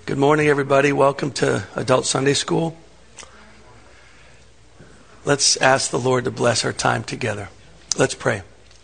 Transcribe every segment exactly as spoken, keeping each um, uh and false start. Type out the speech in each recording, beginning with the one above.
Good morning, everybody. Welcome to Adult Sunday School. Let's ask the Lord to bless our time together. Let's pray.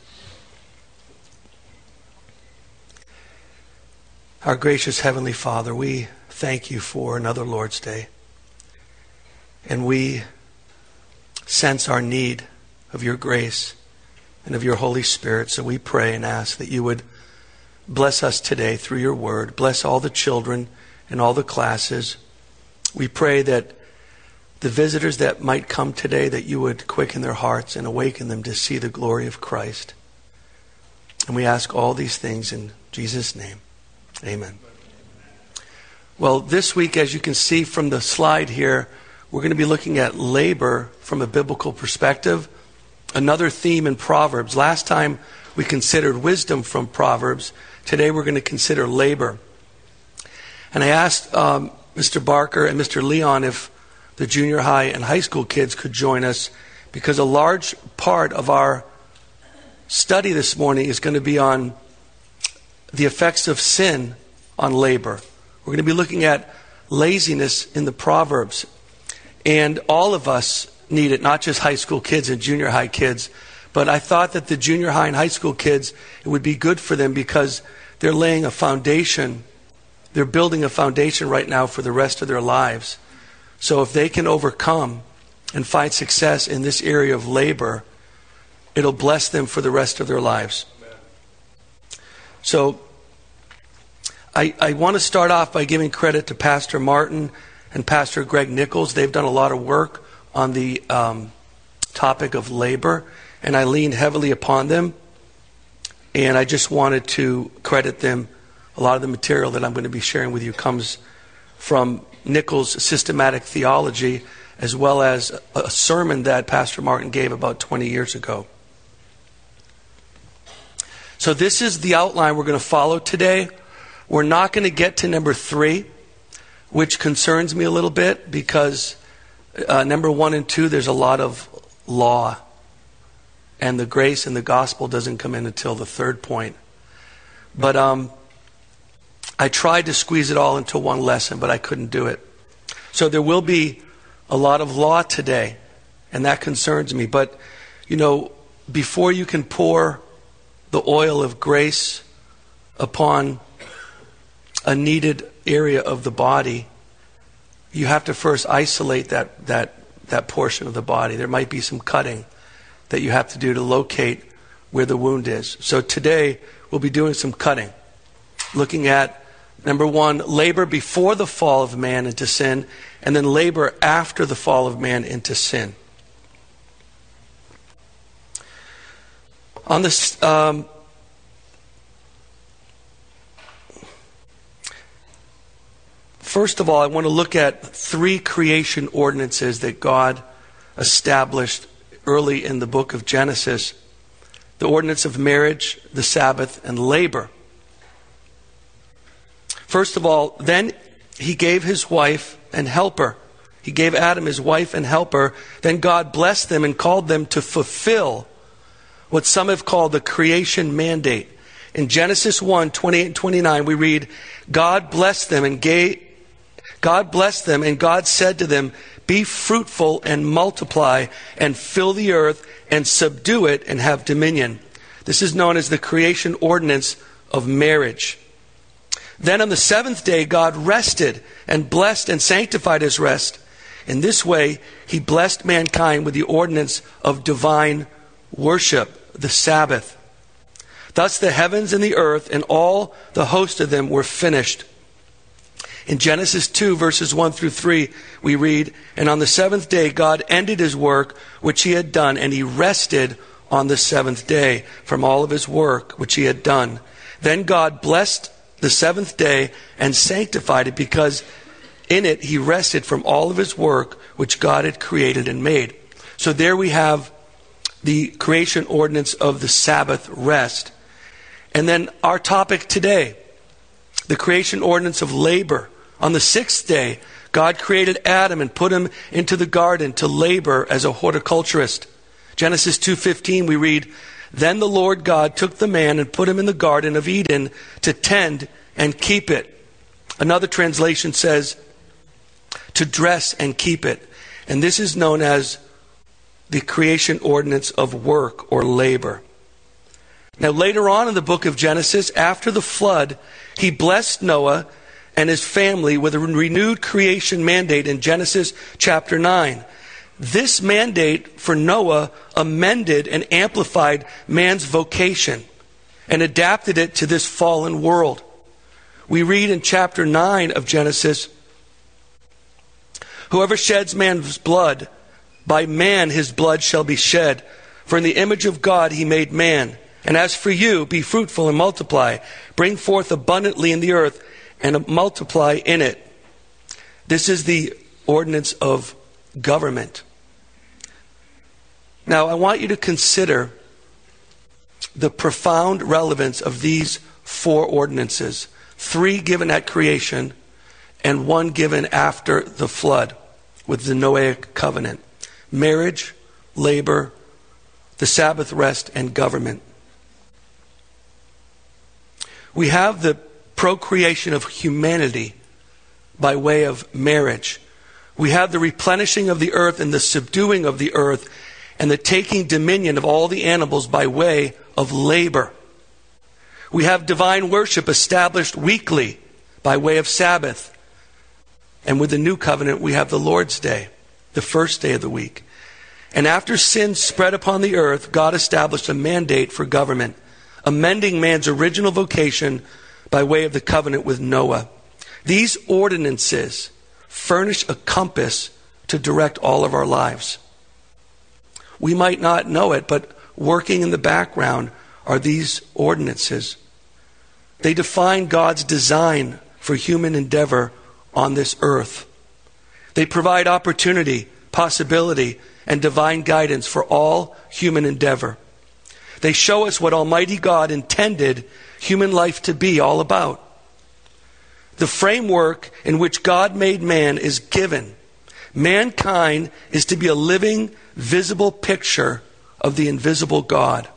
Our gracious Heavenly Father, we thank you for another Lord's Day. And we sense our need of your grace and of your Holy Spirit. So we pray and ask that you would bless us today through your word. Bless all the children in all the classes. We pray that the visitors that might come today, that you would quicken their hearts and awaken them to see the glory of Christ. And we ask all these things in Jesus' name. Amen. Well, this week, as you can see from the slide here, we're going to be looking at labor from a biblical perspective. Another theme in Proverbs. Last time we considered wisdom from Proverbs. Today we're going to consider labor. And I asked um, Mister Barker and Mister Leon if the junior high and high school kids could join us, because a large part of our study this morning is going to be on the effects of sin on labor. We're going to be looking at laziness in the Proverbs. And all of us need it, not just high school kids and junior high kids. But I thought that the junior high and high school kids, it would be good for them because they're laying a foundation. They're building a foundation right now for the rest of their lives. So if they can overcome and find success in this area of labor, it'll bless them for the rest of their lives. So I, I want to start off by giving credit to Pastor Martin and Pastor Greg Nichols. They've done a lot of work on the um, topic of labor, and I leaned heavily upon them. And I just wanted to credit them. A lot of the material that I'm going to be sharing with you comes from Nichols' systematic theology, as well as a sermon that Pastor Martin gave about twenty years ago. So this is the outline we're going to follow today. We're not going to get to number three, which concerns me a little bit, because uh, number one and two, there's a lot of law. And the grace and the gospel doesn't come in until the third point. But um, I tried to squeeze it all into one lesson, but I couldn't do it. So there will be a lot of law today, and that concerns me. But, you know, before you can pour the oil of grace upon a needed area of the body, you have to first isolate that, that, that portion of the body. There might be some cutting that you have to do to locate where the wound is. So today we'll be doing some cutting, looking at, number one, labor before the fall of man into sin, and then labor after the fall of man into sin. On this, um, first of all, I want to look at three creation ordinances that God established early in the book of Genesis: the ordinance of marriage, the Sabbath, and labor. First of all, then he gave his wife and helper. He gave Adam his wife and helper. Then God blessed them and called them to fulfill what some have called the creation mandate. In Genesis one, twenty-eight and twenty-nine, we read, God blessed them and gave, God blessed them and God said to them, be fruitful and multiply and fill the earth and subdue it and have dominion. This is known as the creation ordinance of marriage. Then on the seventh day, God rested and blessed and sanctified his rest. In this way, he blessed mankind with the ordinance of divine worship, the Sabbath. Thus the heavens and the earth and all the host of them were finished. In Genesis two, verses one through three, we read, and on the seventh day, God ended his work which he had done, and he rested on the seventh day from all of his work which he had done. Then God blessed the seventh day and sanctified it, because in it he rested from all of his work which God had created and made. So there we have the creation ordinance of the Sabbath rest. And then our topic today, the creation ordinance of labor. On the sixth day, God created Adam and put him into the garden to labor as a horticulturist. Genesis two fifteen, we read, Then the Lord God took the man and put him in the Garden of Eden to tend and keep it. Another translation says, to dress and keep it. And this is known as the creation ordinance of work or labor. Now, later on in the book of Genesis, after the flood, he blessed Noah and his family with a renewed creation mandate in Genesis chapter nine. This mandate for Noah amended and amplified man's vocation and adapted it to this fallen world. We read in chapter nine of Genesis, whoever sheds man's blood, by man his blood shall be shed. For in the image of God he made man. And as for you, be fruitful and multiply. Bring forth abundantly in the earth and multiply in it. This is the ordinance of government. Now, I want you to consider the profound relevance of these four ordinances. Three given at creation and one given after the flood with the Noahic covenant. Marriage, labor, the Sabbath rest, and government. We have the procreation of humanity by way of marriage. We have the replenishing of the earth and the subduing of the earth and the taking dominion of all the animals by way of labor. We have divine worship established weekly by way of Sabbath. And with the new covenant, we have the Lord's Day, the first day of the week. And after sin spread upon the earth, God established a mandate for government, amending man's original vocation by way of the covenant with Noah. These ordinances furnish a compass to direct all of our lives. We might not know it, but working in the background are these ordinances. They define God's design for human endeavor on this earth. They provide opportunity, possibility, and divine guidance for all human endeavor. They show us what Almighty God intended human life to be all about. The framework in which God made man is given. Mankind is to be a living, visible picture of the invisible God.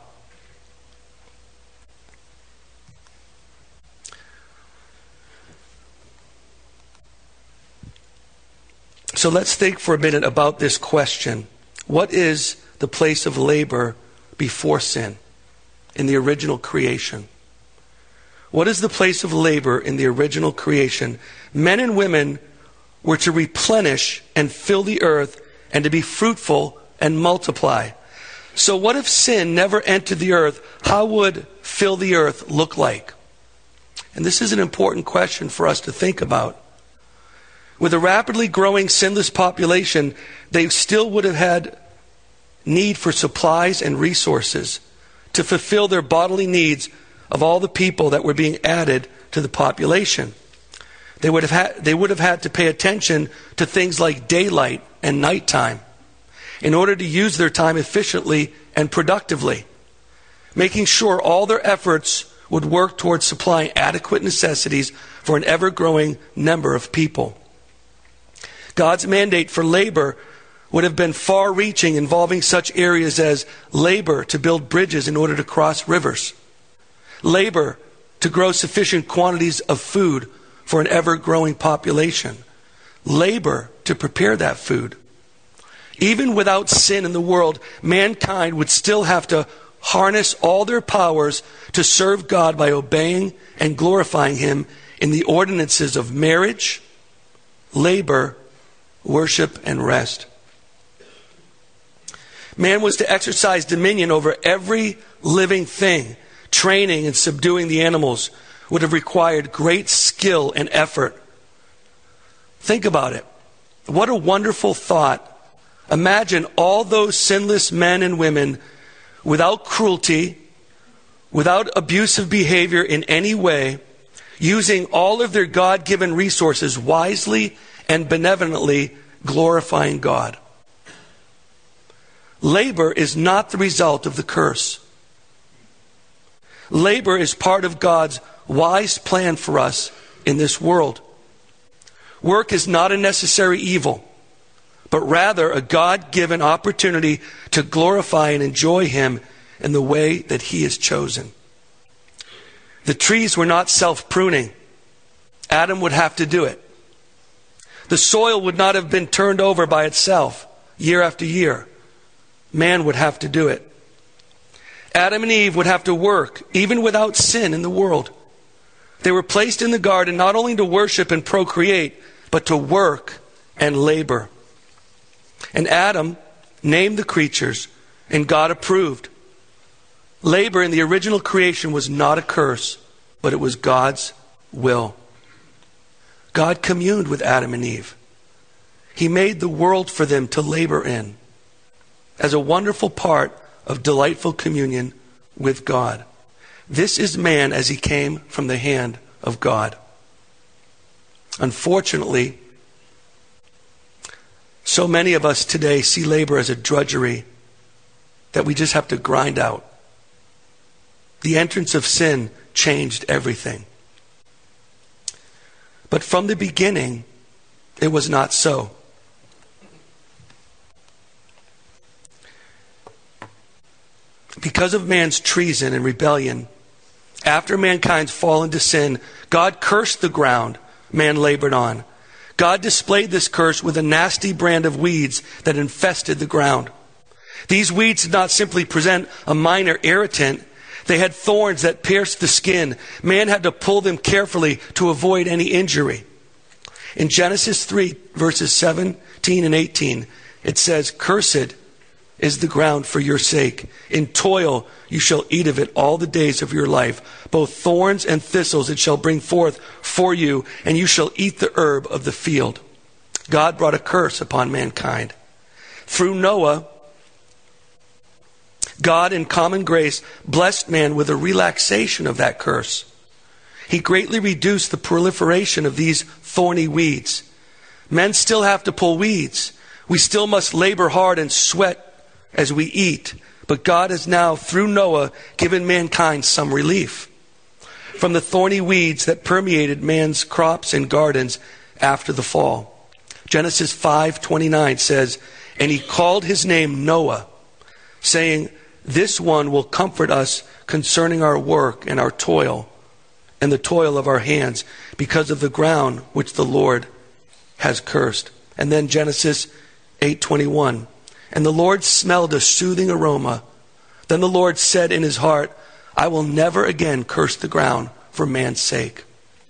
So let's think for a minute about this question. What is the place of labor before sin in the original creation? What is the place of labor in the original creation? Men and women were to replenish and fill the earth and to be fruitful and multiply. So what if sin never entered the earth? How would fill the earth look like? And this is an important question for us to think about. With a rapidly growing sinless population, they still would have had need for supplies and resources to fulfill their bodily needs of all the people that were being added to the population. They would have had, they would have had to pay attention to things like daylight and nighttime in order to use their time efficiently and productively, making sure all their efforts would work towards supplying adequate necessities for an ever-growing number of people. God's mandate for labor would have been far-reaching, involving such areas as labor to build bridges in order to cross rivers, labor to grow sufficient quantities of food for an ever-growing population, labor to prepare that food. Even without sin in the world, mankind would still have to harness all their powers to serve God by obeying and glorifying Him in the ordinances of marriage, labor, worship, and rest. Man was to exercise dominion over every living thing. Training and subduing the animals would have required great skill and effort. Think about it. What a wonderful thought. Imagine all those sinless men and women without cruelty, without abusive behavior in any way, using all of their God-given resources wisely and benevolently, glorifying God. Labor is not the result of the curse. Labor is part of God's wise plan for us in this world. Work is not a necessary evil, but rather a God-given opportunity to glorify and enjoy Him in the way that He has chosen. The trees were not self-pruning. Adam would have to do it. The soil would not have been turned over by itself year after year. Man would have to do it. Adam and Eve would have to work, even without sin in the world. They were placed in the garden not only to worship and procreate, but to work and labor. And Adam named the creatures, and God approved. Labor in the original creation was not a curse, but it was God's will. God communed with Adam and Eve. He made the world for them to labor in as a wonderful part of delightful communion with God. This is man as he came from the hand of God. Unfortunately, so many of us today see labor as a drudgery that we just have to grind out. The entrance of sin changed everything. But from the beginning, it was not so. Because of man's treason and rebellion, after mankind's fall into sin, God cursed the ground man labored on. God displayed this curse with a nasty brand of weeds that infested the ground. These weeds did not simply present a minor irritant. They had thorns that pierced the skin. Man had to pull them carefully to avoid any injury. In Genesis three, verses seventeen and eighteen, it says, "Cursed is the ground for your sake. In toil you shall eat of it all the days of your life. Both thorns and thistles it shall bring forth for you, and you shall eat the herb of the field." God brought a curse upon mankind. Through Noah, God in common grace blessed man with a relaxation of that curse. He greatly reduced the proliferation of these thorny weeds. Men still have to pull weeds. We still must labor hard and sweat as we eat. But God has now, through Noah, given mankind some relief from the thorny weeds that permeated man's crops and gardens after the fall. Genesis five twenty-nine says, "And he called his name Noah, saying, this one will comfort us concerning our work and our toil and the toil of our hands because of the ground which the Lord has cursed." And then Genesis eight twenty-one, "And the Lord smelled a soothing aroma. Then the Lord said in his heart, I will never again curse the ground for man's sake."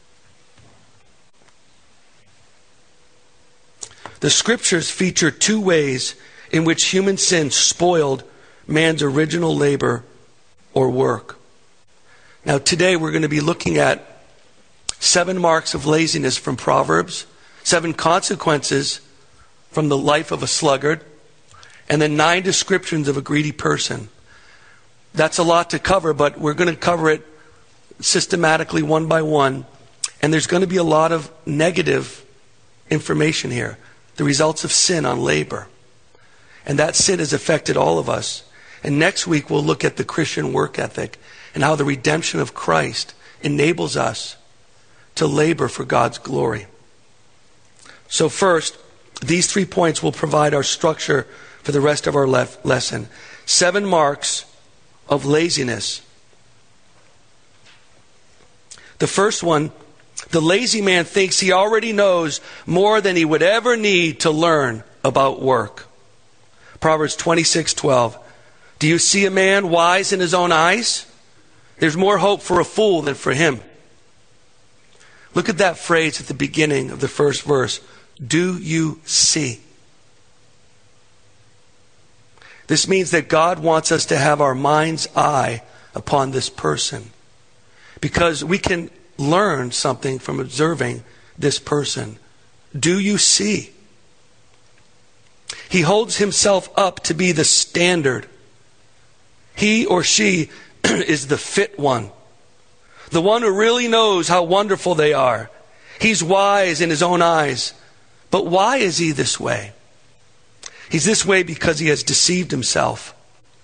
The scriptures feature two ways in which human sin spoiled man's original labor or work. Now today we're going to be looking at seven marks of laziness from Proverbs, seven consequences from the life of a sluggard, and then nine descriptions of a greedy person. That's a lot to cover, but we're going to cover it systematically one by one. And there's going to be a lot of negative information here. The results of sin on labor. And that sin has affected all of us. And next week we'll look at the Christian work ethic and how the redemption of Christ enables us to labor for God's glory. So first, these three points will provide our structure for the rest of our lef- lesson. Seven marks of laziness. The first one, the lazy man thinks he already knows more than he would ever need to learn about work. Proverbs twenty-six twelve. "Do you see a man wise in his own eyes? There's more hope for a fool than for him." Look at that phrase at the beginning of the first verse. Do you see? This means that God wants us to have our mind's eye upon this person, because we can learn something from observing this person. Do you see? He holds himself up to be the standard. He or she is the fit one, the one who really knows how wonderful they are. He's wise in his own eyes. But why is he this way? He's this way because he has deceived himself.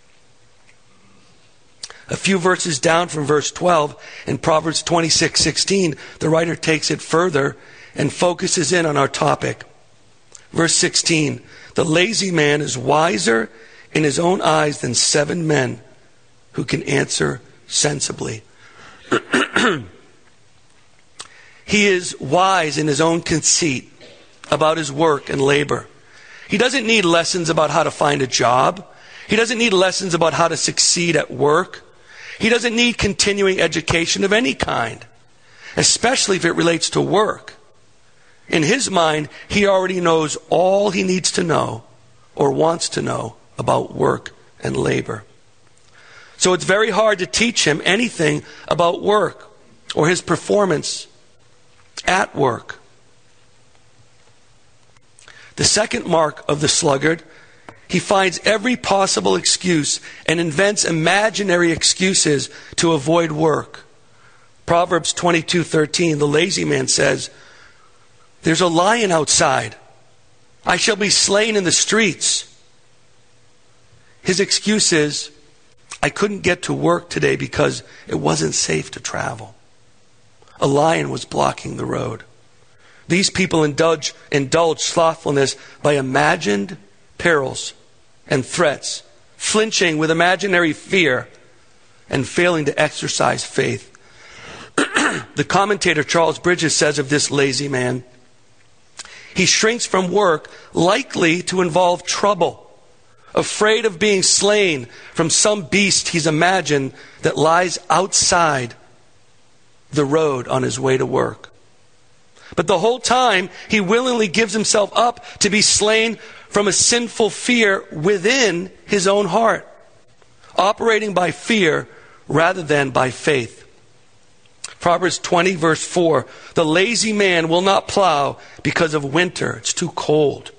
A few verses down from verse twelve, in Proverbs twenty-six sixteen, the writer takes it further and focuses in on our topic. Verse sixteen, "The lazy man is wiser in his own eyes than seven men who can answer sensibly." he is wise in his own conceit about his work and labor. He doesn't need lessons about how to find a job. He doesn't need lessons about how to succeed at work. He doesn't need continuing education of any kind, especially if it relates to work. In his mind, he already knows all he needs to know or wants to know about work and labor. So it's very hard to teach him anything about work or his performance at work. The second mark of the sluggard, he finds every possible excuse and invents imaginary excuses to avoid work. Proverbs twenty-two thirteen, the lazy man says, "There's a lion outside. I shall be slain in the streets." His excuse is, "I couldn't get to work today because it wasn't safe to travel. A lion was blocking the road." These people indulge, indulge slothfulness by imagined perils and threats, flinching with imaginary fear, and failing to exercise faith. The commentator Charles Bridges says of this lazy man, he shrinks from work likely to involve trouble, afraid of being slain from some beast he's imagined that lies outside the road on his way to work. But the whole time, he willingly gives himself up to be slain from a sinful fear within his own heart, operating by fear rather than by faith. Proverbs twenty verse four, "The lazy man will not plow because of winter. It's too cold.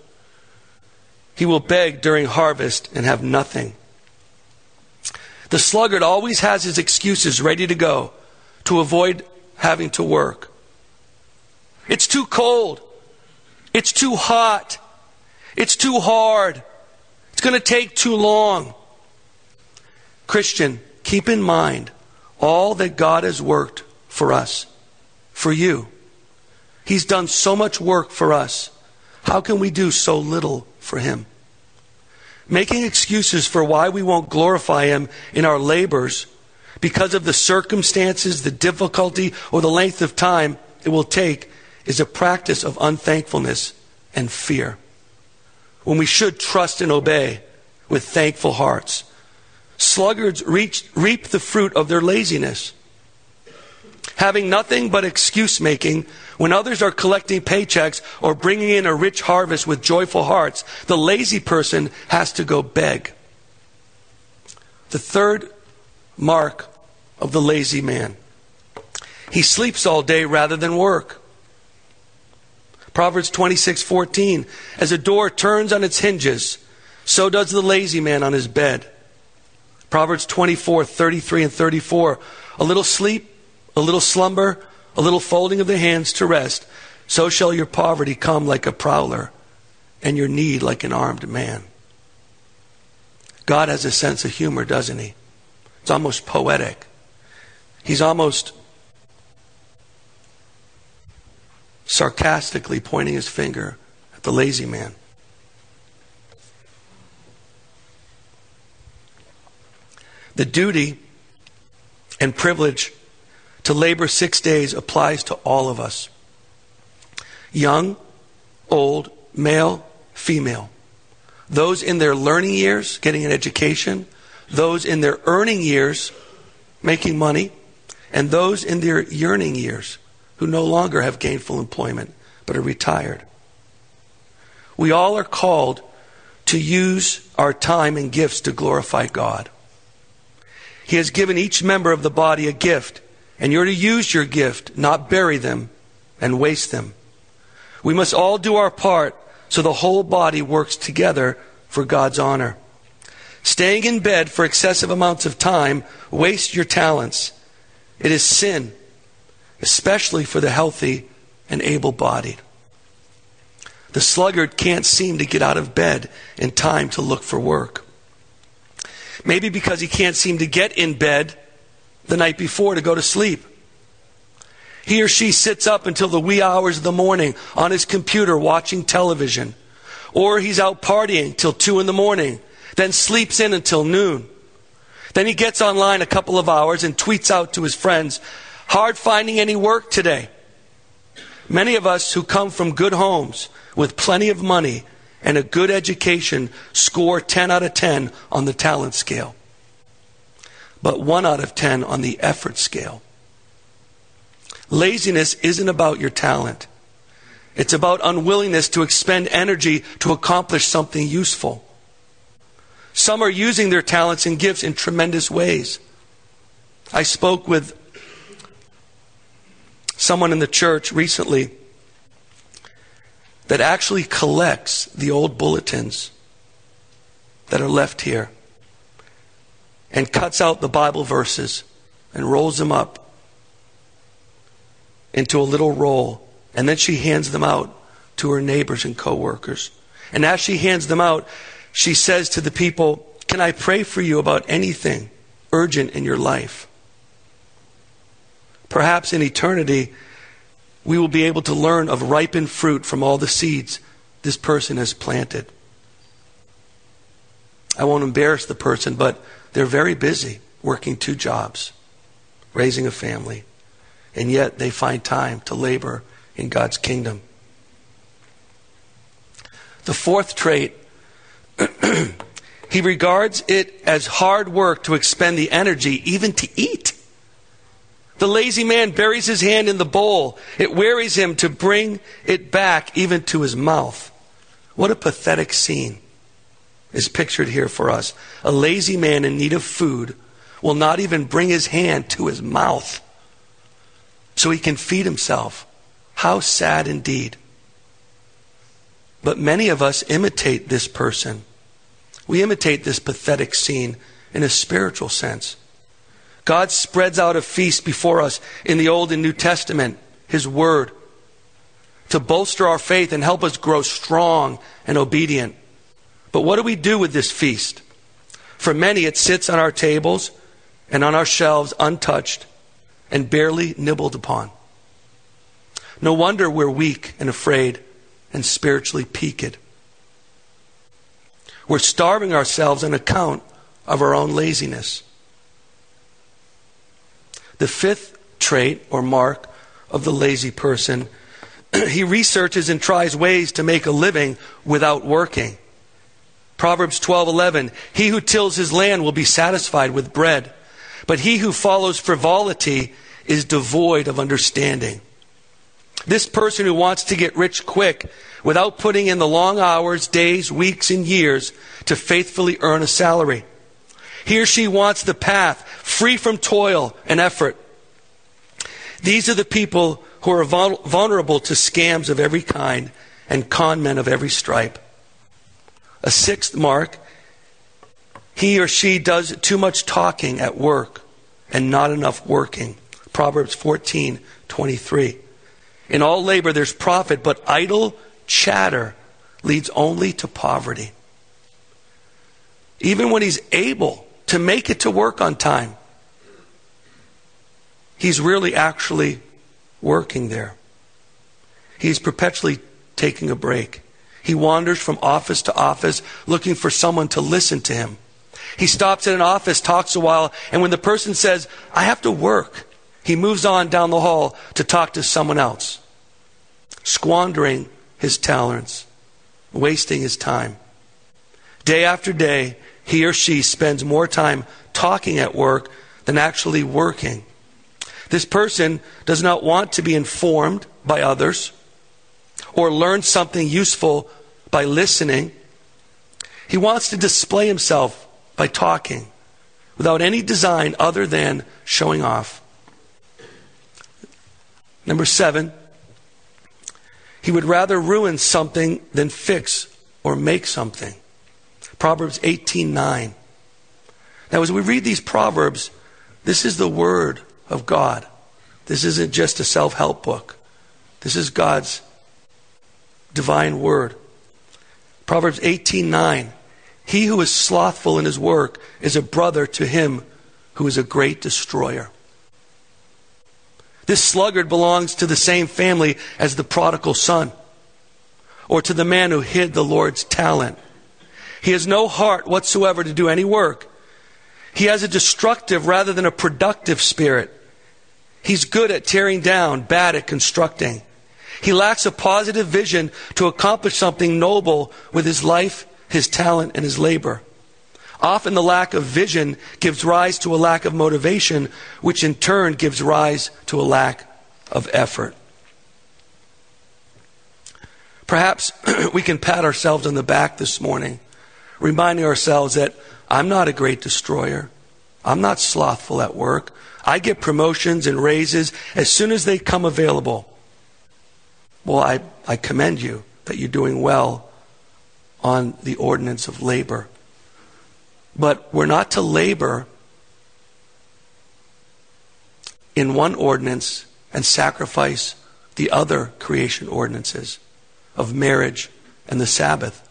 He will beg during harvest and have nothing." The sluggard always has his excuses ready to go to avoid having to work. It's too cold. It's too hot. It's too hard. It's going to take too long. Christian, keep in mind all that God has worked for us, for you. He's done so much work for us. How can we do so little for Him? Making excuses for why we won't glorify Him in our labors because of the circumstances, the difficulty, or the length of time it will take is a practice of unthankfulness and fear, when we should trust and obey with thankful hearts. Sluggards reach, reap the fruit of their laziness. Having nothing but excuse making, when others are collecting paychecks or bringing in a rich harvest with joyful hearts, the lazy person has to go beg. The third mark of the lazy man, he sleeps all day rather than work. Proverbs twenty-six fourteen, "As a door turns on its hinges, so does the lazy man on his bed." Proverbs twenty-four thirty-three and thirty-four, "A little sleep, a little slumber, a little folding of the hands to rest, so shall your poverty come like a prowler, and your need like an armed man." God has a sense of humor, doesn't He? It's almost poetic. He's almost sarcastically pointing his finger at the lazy man. The duty and privilege to labor six days applies to all of us. Young, old, male, female. Those in their learning years, getting an education. Those in their earning years, making money. And those in their yearning years, who no longer have gainful employment, but are retired. We all are called to use our time and gifts to glorify God. He has given each member of the body a gift, and you're to use your gift, not bury them and waste them. We must all do our part so the whole body works together for God's honor. Staying in bed for excessive amounts of time wastes your talents. It is sin, especially for the healthy and able-bodied. The sluggard can't seem to get out of bed in time to look for work. Maybe because he can't seem to get in bed the night before to go to sleep. He or she sits up until the wee hours of the morning on his computer watching television. Or he's out partying till two in the morning, then sleeps in until noon. Then he gets online a couple of hours and tweets out to his friends, "Hard finding any work today." Many of us who come from good homes with plenty of money and a good education score ten out of ten on the talent scale, but one out of ten on the effort scale. Laziness isn't about your talent. It's about unwillingness to expend energy to accomplish something useful. Some are using their talents and gifts in tremendous ways. I spoke with someone in the church recently that actually collects the old bulletins that are left here and cuts out the Bible verses and rolls them up into a little roll, and then she hands them out to her neighbors and co-workers. And as she hands them out, she says to the people, "Can I pray for you about anything urgent in your life?" Perhaps in eternity, we will be able to learn of ripened fruit from all the seeds this person has planted. I won't embarrass the person, but they're very busy working two jobs, raising a family, and yet they find time to labor in God's kingdom. The fourth trait, he regards it as hard work to expend the energy even to eat. The lazy man buries his hand in the bowl. It wearies him to bring it back even to his mouth. What a pathetic scene is pictured here for us. A lazy man in need of food will not even bring his hand to his mouth so he can feed himself. How sad indeed. But many of us imitate this person. We imitate this pathetic scene in a spiritual sense. God spreads out a feast before us in the Old and New Testament, His Word, to bolster our faith and help us grow strong and obedient. But what do we do with this feast? For many, it sits on our tables and on our shelves untouched and barely nibbled upon. No wonder we're weak and afraid and spiritually peaked. We're starving ourselves on account of our own laziness. The fifth trait or mark of the lazy person, he researches and tries ways to make a living without working. Proverbs twelve eleven, he who tills his land will be satisfied with bread, but he who follows frivolity is devoid of understanding. This person who wants to get rich quick without putting in the long hours, days, weeks, and years to faithfully earn a salary. He or she wants the path free from toil and effort. These are the people who are vulnerable to scams of every kind and con men of every stripe. A sixth mark, he or she does too much talking at work and not enough working. Proverbs fourteen twenty-three. In all labor there's profit, but idle chatter leads only to poverty. Even when he's able to make it to work on time, he's really actually working there. He's perpetually taking a break. He wanders from office to office looking for someone to listen to him. He stops at an office, talks a while, and when the person says, "I have to work," he moves on down the hall to talk to someone else, squandering his talents, wasting his time. Day after day, he or she spends more time talking at work than actually working. This person does not want to be informed by others or learn something useful by listening. He wants to display himself by talking without any design other than showing off. Number seven, he would rather ruin something than fix or make something. Proverbs eighteen nine. Now, as we read these Proverbs, this is the Word of God. This isn't just a self-help book. This is God's divine Word. Proverbs eighteen nine. He who is slothful in his work is a brother to him who is a great destroyer. This sluggard belongs to the same family as the prodigal son, or to the man who hid the Lord's talent. He has no heart whatsoever to do any work. He has a destructive rather than a productive spirit. He's good at tearing down, bad at constructing. He lacks a positive vision to accomplish something noble with his life, his talent, and his labor. Often the lack of vision gives rise to a lack of motivation, which in turn gives rise to a lack of effort. Perhaps we can pat ourselves on the back this morning, reminding ourselves that I'm not a great destroyer. I'm not slothful at work. I get promotions and raises as soon as they come available. Well, I, I commend you that you're doing well on the ordinance of labor. But we're not to labor in one ordinance and sacrifice the other creation ordinances of marriage and the Sabbath.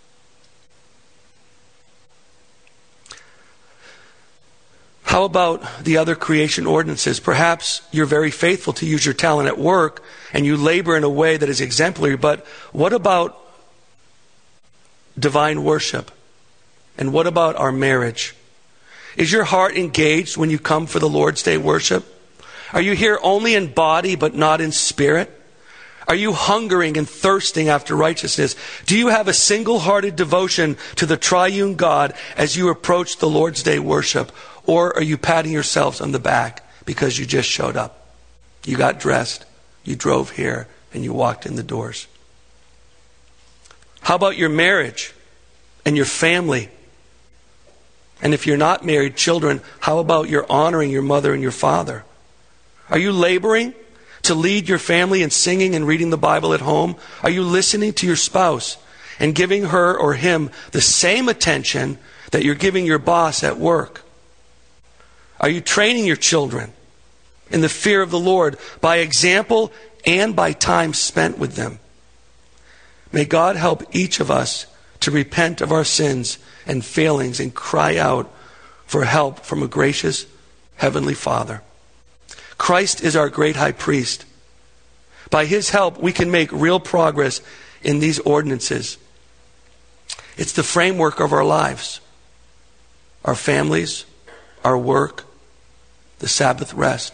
How about the other creation ordinances? Perhaps you're very faithful to use your talent at work and you labor in a way that is exemplary, but what about divine worship? And what about our marriage? Is your heart engaged when you come for the Lord's Day worship? Are you here only in body but not in spirit? Are you hungering and thirsting after righteousness? Do you have a single-hearted devotion to the triune God as you approach the Lord's Day worship? Or are you patting yourselves on the back because you just showed up? You got dressed, you drove here, and you walked in the doors. How about your marriage and your family? And if you're not married, children, how about your honoring your mother and your father? Are you laboring to lead your family in singing and reading the Bible at home? Are you listening to your spouse and giving her or him the same attention that you're giving your boss at work? Are you training your children in the fear of the Lord by example and by time spent with them? May God help each of us to repent of our sins and failings and cry out for help from a gracious Heavenly Father. Christ is our great high priest. By his help, we can make real progress in these ordinances. It's the framework of our lives, our families, our work, the Sabbath rest.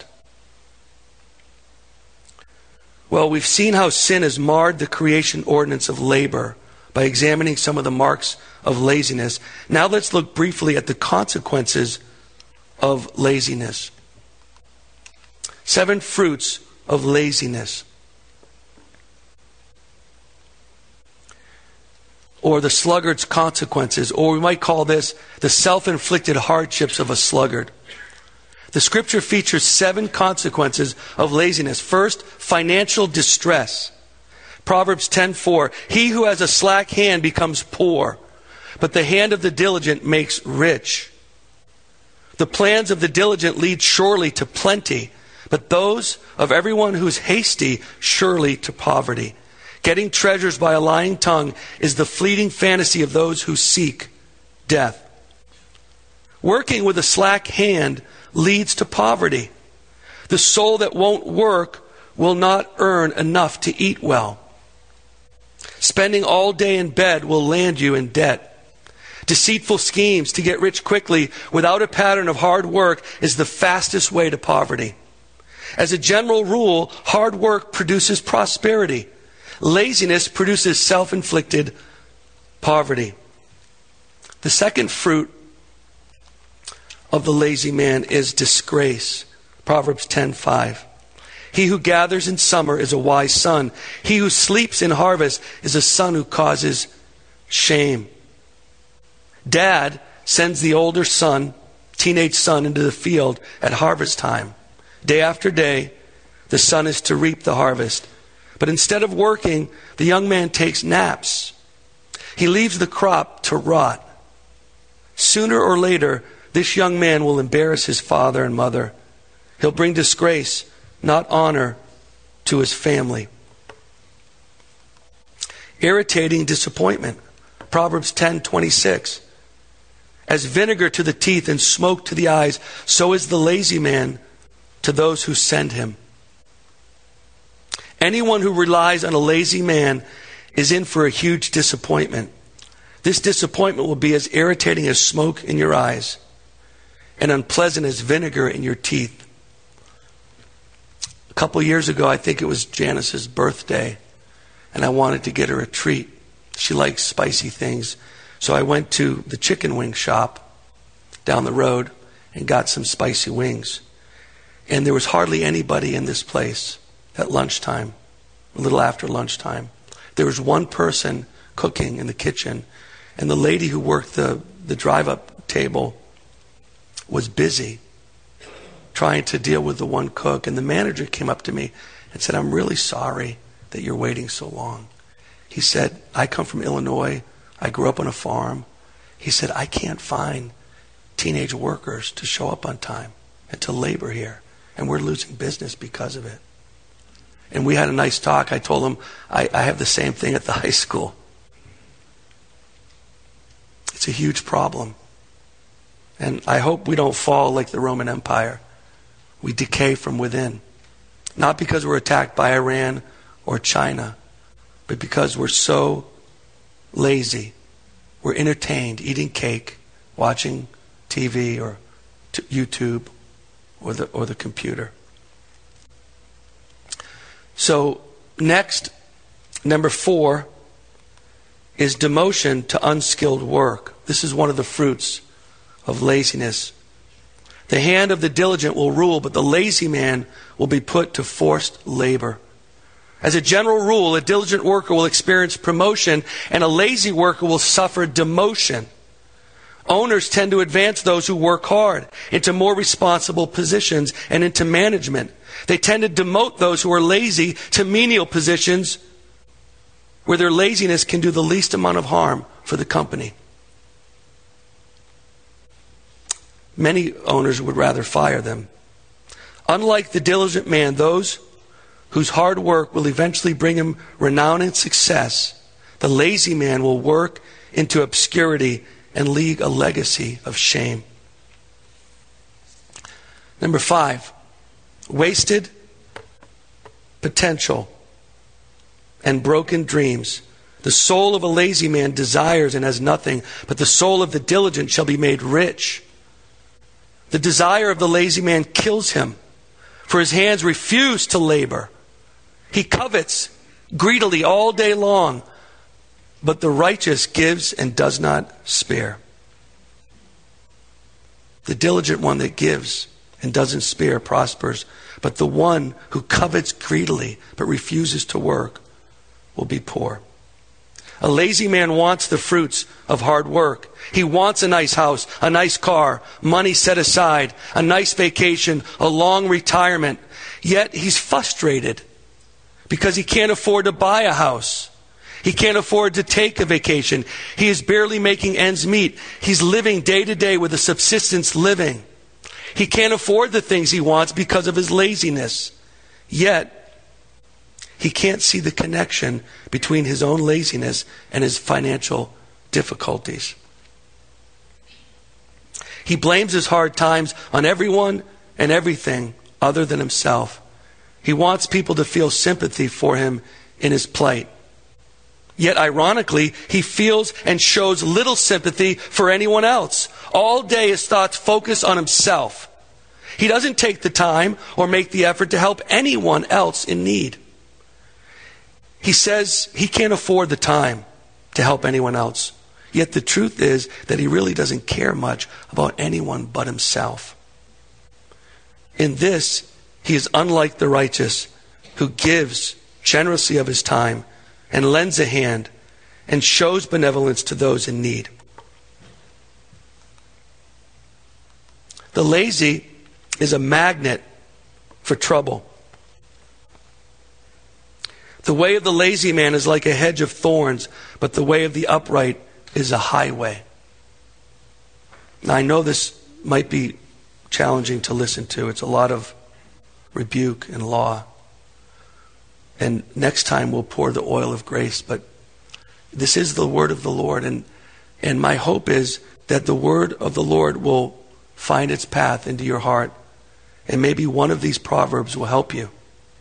Well, we've seen how sin has marred the creation ordinance of labor by examining some of the marks of laziness. Now let's look briefly at the consequences of laziness. Seven fruits of laziness. Or the sluggard's consequences, or we might call this the self-inflicted hardships of a sluggard. The scripture features seven consequences of laziness. First, financial distress. Proverbs ten four, he who has a slack hand becomes poor, but the hand of the diligent makes rich. The plans of the diligent lead surely to plenty, but those of everyone who is hasty surely to poverty. Getting treasures by a lying tongue is the fleeting fantasy of those who seek death. Working with a slack hand leads to poverty. The soul that won't work will not earn enough to eat well. Spending all day in bed will land you in debt. Deceitful schemes to get rich quickly without a pattern of hard work is the fastest way to poverty. As a general rule, hard work produces prosperity. Laziness produces self-inflicted poverty. The second fruit of the lazy man is disgrace. Proverbs ten five. He who gathers in summer is a wise son. He who sleeps in harvest is a son who causes shame. Dad sends the older son, teenage son, into the field at harvest time. Day after day, the son is to reap the harvest. But instead of working, the young man takes naps. He leaves the crop to rot. Sooner or later, this young man will embarrass his father and mother. He'll bring disgrace, not honor, to his family. Irritating disappointment. Proverbs ten twenty-six. As vinegar to the teeth and smoke to the eyes, so is the lazy man to those who send him. Anyone who relies on a lazy man is in for a huge disappointment. This disappointment will be as irritating as smoke in your eyes and unpleasant as vinegar in your teeth. couple years ago, I think it was Janice's birthday, and I wanted to get her a treat. She likes spicy things. So I went to the chicken wing shop down the road and got some spicy wings. And there was hardly anybody in this place at lunchtime, a little after lunchtime. There was one person cooking in the kitchen, and the lady who worked the, the drive-up table was busy trying to deal with the one cook. And the manager came up to me and said, "I'm really sorry that you're waiting so long." He said, "I come from Illinois. I grew up on a farm." He said, "I can't find teenage workers to show up on time and to labor here. And we're losing business because of it." And we had a nice talk. I told him, I, I have the same thing at the high school. It's a huge problem. And I hope we don't fall like the Roman Empire. We decay from within. Not because we're attacked by Iran or China, but because we're so lazy. We're entertained, eating cake, watching T V or t- YouTube or the or the computer. So next, number four, is demotion to unskilled work. This is one of the fruits of laziness. The hand of the diligent will rule, but the lazy man will be put to forced labor. As a general rule, a diligent worker will experience promotion, and a lazy worker will suffer demotion. Owners tend to advance those who work hard into more responsible positions and into management. They tend to demote those who are lazy to menial positions where their laziness can do the least amount of harm for the company. Many owners would rather fire them. Unlike the diligent man, those whose hard work will eventually bring him renown and success, the lazy man will work into obscurity and leave a legacy of shame. Number five, wasted potential and broken dreams. The soul of a lazy man desires and has nothing, but the soul of the diligent shall be made rich. The desire of the lazy man kills him, for his hands refuse to labor. He covets greedily all day long, but the righteous gives and does not spare. The diligent one that gives and doesn't spare prospers, but the one who covets greedily but refuses to work will be poor. A lazy man wants the fruits of hard work. He wants a nice house, a nice car, money set aside, a nice vacation, a long retirement. Yet he's frustrated because he can't afford to buy a house. He can't afford to take a vacation. He is barely making ends meet. He's living day to day with a subsistence living. He can't afford the things he wants because of his laziness. Yet, he can't see the connection between his own laziness and his financial difficulties. He blames his hard times on everyone and everything other than himself. He wants people to feel sympathy for him in his plight. Yet, ironically, he feels and shows little sympathy for anyone else. All day his thoughts focus on himself. He doesn't take the time or make the effort to help anyone else in need. He says he can't afford the time to help anyone else. Yet the truth is that he really doesn't care much about anyone but himself. In this, he is unlike the righteous who gives generously of his time and lends a hand and shows benevolence to those in need. The lazy is a magnet for trouble. The way of the lazy man is like a hedge of thorns, but the way of the upright is a highway. Now, I know this might be challenging to listen to. It's a lot of rebuke and law. And next time we'll pour the oil of grace. But this is the word of the Lord. And, and my hope is that the word of the Lord will find its path into your heart. And maybe one of these proverbs will help you.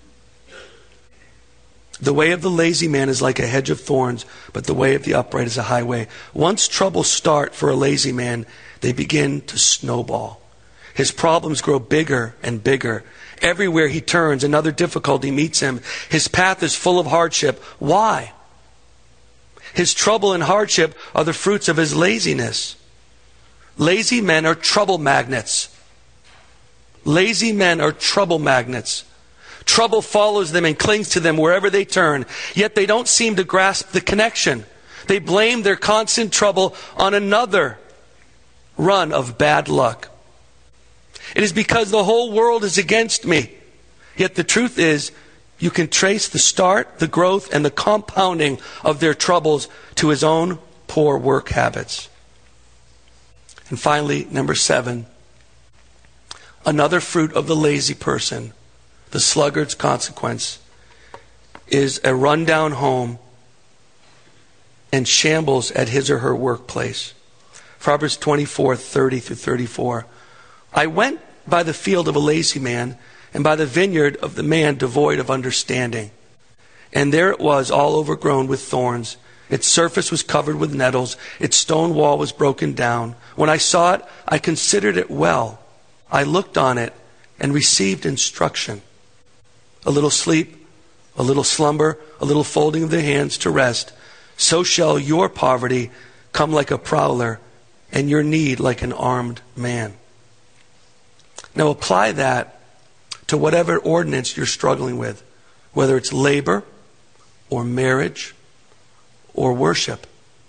The way of the lazy man is like a hedge of thorns, but the way of the upright is a highway. Once troubles start for a lazy man, they begin to snowball. His problems grow bigger and bigger, Everywhere he turns, another difficulty meets him. His path is full of hardship. Why? His trouble and hardship are the fruits of his laziness. Lazy men are trouble magnets. Lazy men are trouble magnets. Trouble follows them and clings to them wherever they turn, yet they don't seem to grasp the connection. They blame their constant trouble on another run of bad luck. It is because the whole world is against me. Yet the truth is, you can trace the start, the growth, and the compounding of their troubles to his own poor work habits. And finally, number seven, another fruit of the lazy person, the sluggard's consequence, is a rundown home and shambles at his or her workplace. Proverbs twenty-four, thirty through thirty-four. I went by the field of a lazy man, and by the vineyard of the man devoid of understanding. And there it was, all overgrown with thorns. Its surface was covered with nettles. Its stone wall was broken down. When I saw it, I considered it well. I looked on it and received instruction. A little sleep, a little slumber, a little folding of the hands to rest. So shall your poverty come like a prowler, and your need like an armed man. Now apply that to whatever ordinance you're struggling with, whether it's labor or marriage or worship.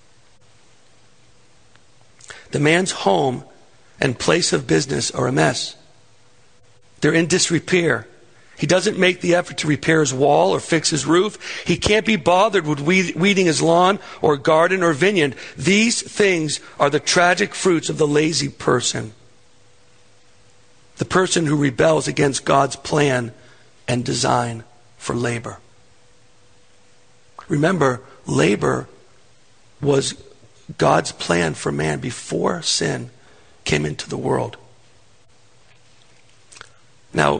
The man's home and place of business are a mess. They're in disrepair. He doesn't make the effort to repair his wall or fix his roof. He can't be bothered with weeding his lawn or garden or vineyard. These things are the tragic fruits of the lazy person. The person who rebels against God's plan and design for labor. Remember, labor was God's plan for man before sin came into the world. Now,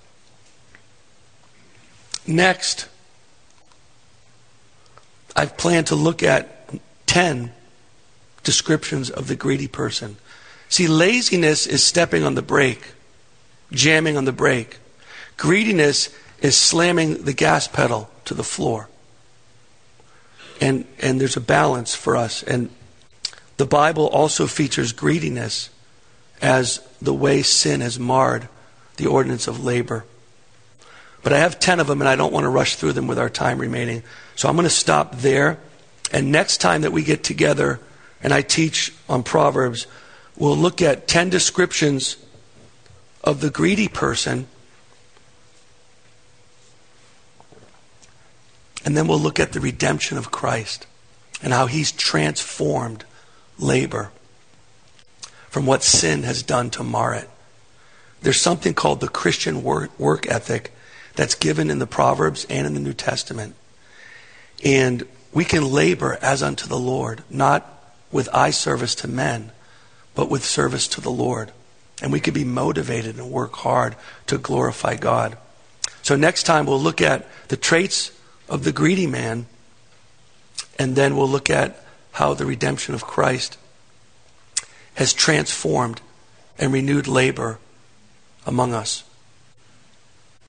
next, I've planned to look at ten descriptions of the greedy person. See, laziness is stepping on the brake, jamming on the brake. Greediness is slamming the gas pedal to the floor. And and there's a balance for us. And the Bible also features greediness as the way sin has marred the ordinance of labor. But I have ten of them, and I don't want to rush through them with our time remaining. So I'm going to stop there. And next time that we get together and I teach on Proverbs, we'll look at ten descriptions of the greedy person. And then we'll look at the redemption of Christ and how he's transformed labor from what sin has done to mar it. There's something called the Christian work, work ethic that's given in the Proverbs and in the New Testament. And we can labor as unto the Lord, not with eye service to men, but with service to the Lord. And we can be motivated and work hard to glorify God. So next time we'll look at the traits of the greedy man, and then we'll look at how the redemption of Christ has transformed and renewed labor among us.